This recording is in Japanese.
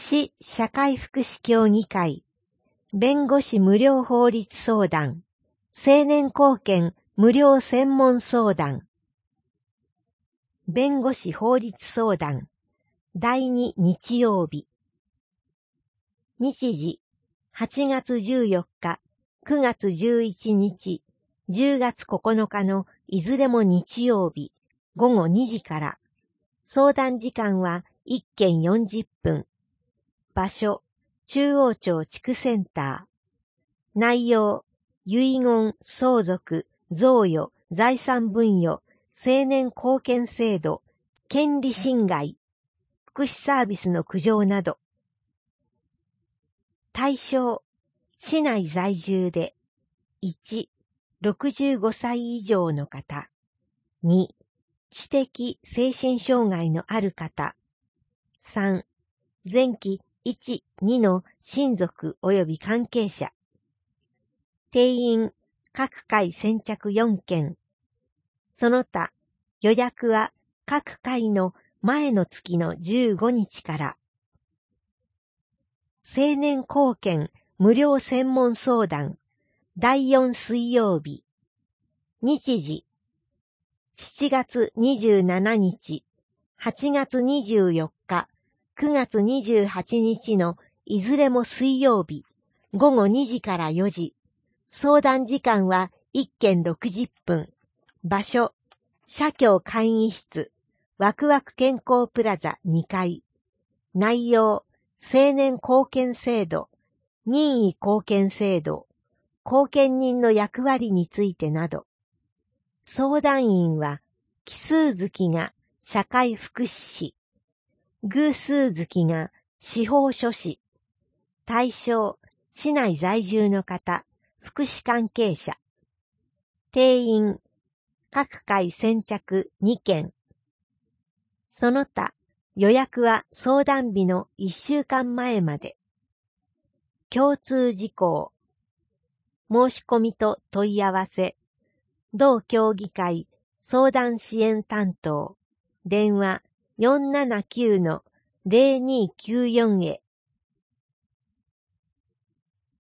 市社会福祉協議会、弁護士無料法律相談、青年貢献無料専門相談、弁護士法律相談、第2日曜日。日時、8月14日、9月11日、10月9日のいずれも日曜日、午後2時から。相談時間は1件40分。場所、中央町地区センター。内容、遺言、相続、贈与、財産分与、青年貢献制度、権利侵害、福祉サービスの苦情など。対象、市内在住で、1、65歳以上の方、2、知的精神障害のある方、3、前期1、2の親族及び関係者。定員、各回先着4件。その他、予約は各回の前の月の15日から。青年貢献無料専門相談、第4水曜日。日時、7月27日、8月24日、9月28日のいずれも水曜日、午後2時から4時。相談時間は1件60分。場所、社協会議室、ワクワク健康プラザ2階。内容、青年貢献制度、任意貢献制度、貢献人の役割についてなど。相談員は、奇数月が社会福祉士、偶数月が司法書士。対象、市内在住の方、福祉関係者。定員、各回先着2件。その他、予約は相談日の1週間前まで。共通事項。申し込みと問い合わせ。同協議会相談支援担当。電話479-0294へ。